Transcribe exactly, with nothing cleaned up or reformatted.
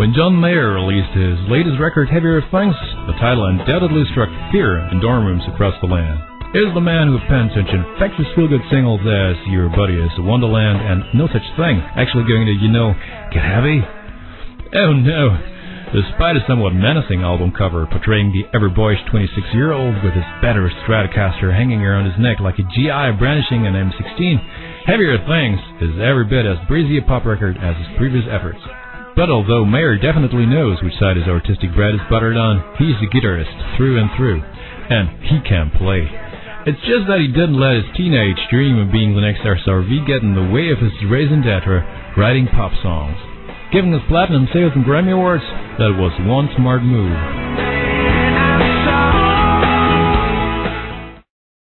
When John Mayer released his latest record, Heavier Things, the title undoubtedly struck fear in dorm rooms across the land. Here's the man who penned such infectious feel-good singles as Your Buddy is Wonderland and No Such Thing, actually going to, you know, get heavy? Oh no! Despite a somewhat menacing album cover portraying the ever-boyish twenty-six-year-old with his battered Stratocaster hanging around his neck like a G I brandishing an M sixteen, Heavier Things is every bit as breezy a pop record as his previous efforts. But although Mayer definitely knows which side his artistic bread is buttered on, he's a guitarist through and through, and he can play. It's just that he didn't let his teenage dream of being the next S R V get in the way of his raison d'etre, writing pop songs. Giving us platinum sales and Grammy Awards, that was one smart move.